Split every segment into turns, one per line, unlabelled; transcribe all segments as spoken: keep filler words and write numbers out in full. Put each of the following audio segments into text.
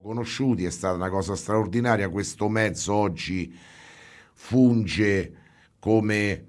conosciuti, è stata una cosa straordinaria. Questo mezzo oggi funge come,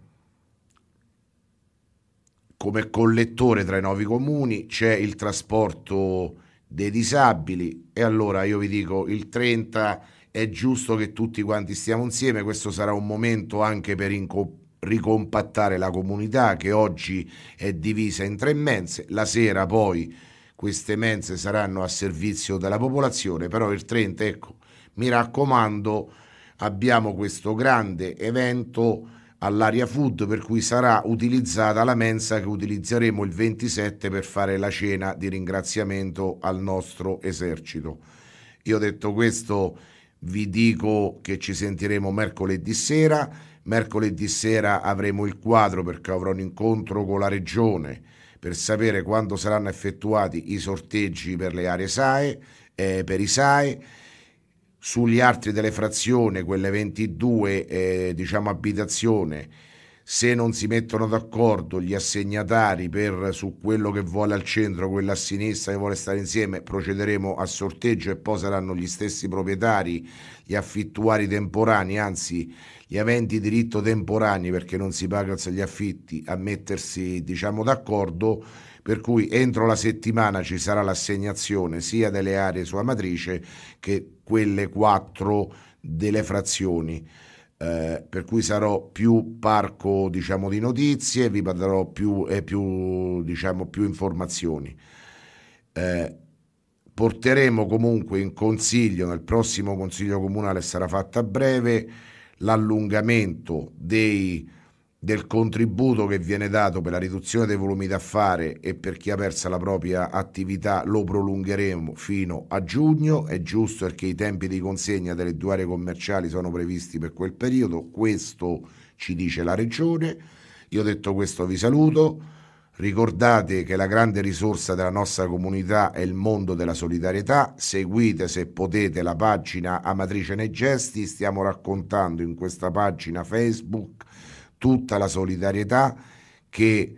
come collettore tra i nuovi comuni, c'è il trasporto dei disabili e allora io vi dico il trenta è giusto che tutti quanti stiamo insieme, questo sarà un momento anche per inco- ricompattare la comunità che oggi è divisa in tre mense, la sera poi queste mense saranno a servizio della popolazione, però il trenta, ecco, mi raccomando, abbiamo questo grande evento all'area food per cui sarà utilizzata la mensa che utilizzeremo il ventisette per fare la cena di ringraziamento al nostro esercito. Io detto questo vi dico che ci sentiremo mercoledì sera. Mercoledì sera avremo il quadro perché avrò un incontro con la regione per sapere quando saranno effettuati i sorteggi per le aree S A E, eh, per i S A E. Sugli altri delle frazioni, quelle ventidue, eh, diciamo abitazione, se non si mettono d'accordo gli assegnatari per, su quello che vuole al centro, quello a sinistra che vuole stare insieme, procederemo a sorteggio e poi saranno gli stessi proprietari, gli affittuari temporanei, anzi gli aventi diritto temporanei perché non si pagano gli affitti, a mettersi diciamo d'accordo, per cui entro la settimana ci sarà l'assegnazione sia delle aree sua matrice che quelle quattro delle frazioni. Eh, per cui sarò più parco diciamo di notizie, vi darò più, eh, più, diciamo, più informazioni. Eh, Porteremo comunque in consiglio, nel prossimo consiglio comunale sarà fatto a breve, l'allungamento dei, del contributo che viene dato per la riduzione dei volumi d'affare e per chi ha perso la propria attività lo prolungheremo fino a giugno. È giusto perché i tempi di consegna delle due aree commerciali sono previsti per quel periodo, questo ci dice la regione. Io detto questo vi saluto. Ricordate che la grande risorsa della nostra comunità è il mondo della solidarietà. Seguite se potete la pagina Amatrice nei Gesti, stiamo raccontando in questa pagina Facebook tutta la solidarietà che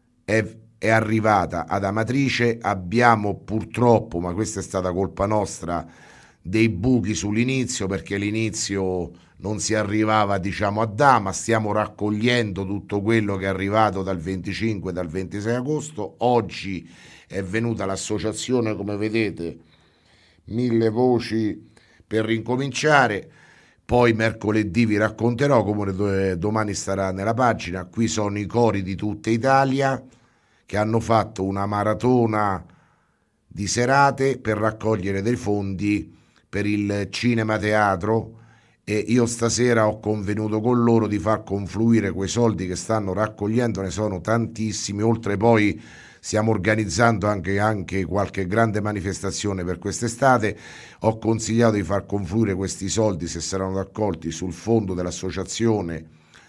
è, è arrivata ad Amatrice. Abbiamo purtroppo, ma questa è stata colpa nostra, dei buchi sull'inizio perché l'inizio non si arrivava diciamo a Dama. Stiamo raccogliendo tutto quello che è arrivato dal venticinque e dal ventisei agosto. Oggi è venuta l'associazione, come vedete, mille voci per rincominciare. Poi mercoledì vi racconterò, come domani starà nella pagina, qui sono i cori di tutta Italia che hanno fatto una maratona di serate per raccogliere dei fondi per il cinema teatro e io stasera ho convenuto con loro di far confluire quei soldi che stanno raccogliendo, ne sono tantissimi, oltre poi stiamo organizzando anche, anche qualche grande manifestazione per quest'estate. Ho consigliato di far confluire questi soldi, se saranno raccolti, sul fondo dell'associazione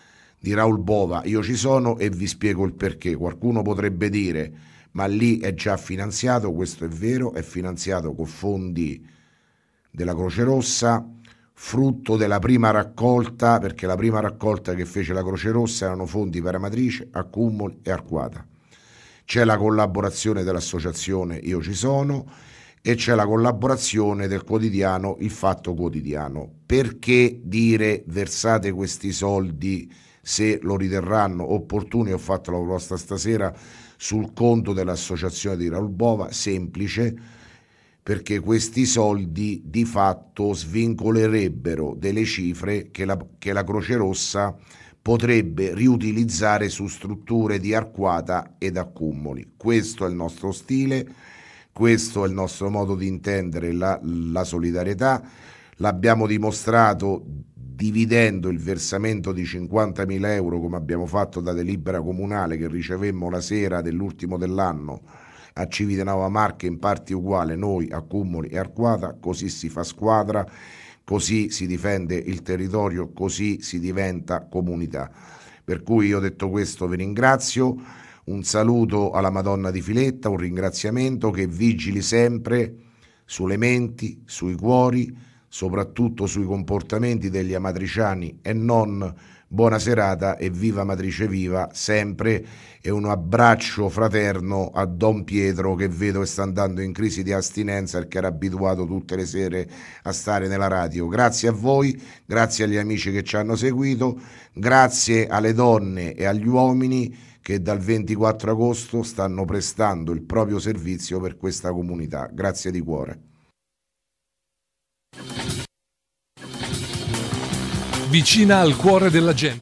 di Raul Bova. Io ci sono e vi spiego il perché. Qualcuno potrebbe dire ma lì è già finanziato. Questo è vero, è finanziato con fondi della Croce Rossa, frutto della prima raccolta, perché la prima raccolta che fece la Croce Rossa erano fondi per Amatrice, Accumoli e Arquata. C'è la collaborazione dell'associazione Io Ci Sono e c'è la collaborazione del quotidiano Il Fatto Quotidiano. Perché dire versate questi soldi se lo riterranno opportuni? Ho fatto la proposta stasera sul conto dell'associazione di Raul Bova, semplice, perché questi soldi di fatto svincolerebbero delle cifre che la, che la Croce Rossa potrebbe riutilizzare su strutture di Arquata ed Accumoli. Questo è il nostro stile, questo è il nostro modo di intendere la, la solidarietà. L'abbiamo dimostrato dividendo il versamento di cinquantamila euro come abbiamo fatto da delibera comunale che ricevemmo la sera dell'ultimo dell'anno a Civitanova Marche in parti uguale, noi, Accumoli e Arquata. Così si fa squadra, così si difende il territorio, così si diventa comunità. Per cui io detto questo vi ringrazio, un saluto alla Madonna di Filetta, un ringraziamento, che vigili sempre sulle menti, sui cuori, soprattutto sui comportamenti degli amatriciani e non. Buona serata e viva Amatrice Viva sempre, e un abbraccio fraterno a Don Pietro, che vedo che sta andando in crisi di astinenza perché era abituato tutte le sere a stare nella radio. Grazie a voi, grazie agli amici che ci hanno seguito, grazie alle donne e agli uomini che dal ventiquattro agosto stanno prestando il proprio servizio per questa comunità. Grazie di cuore.
Vicina al cuore della gente.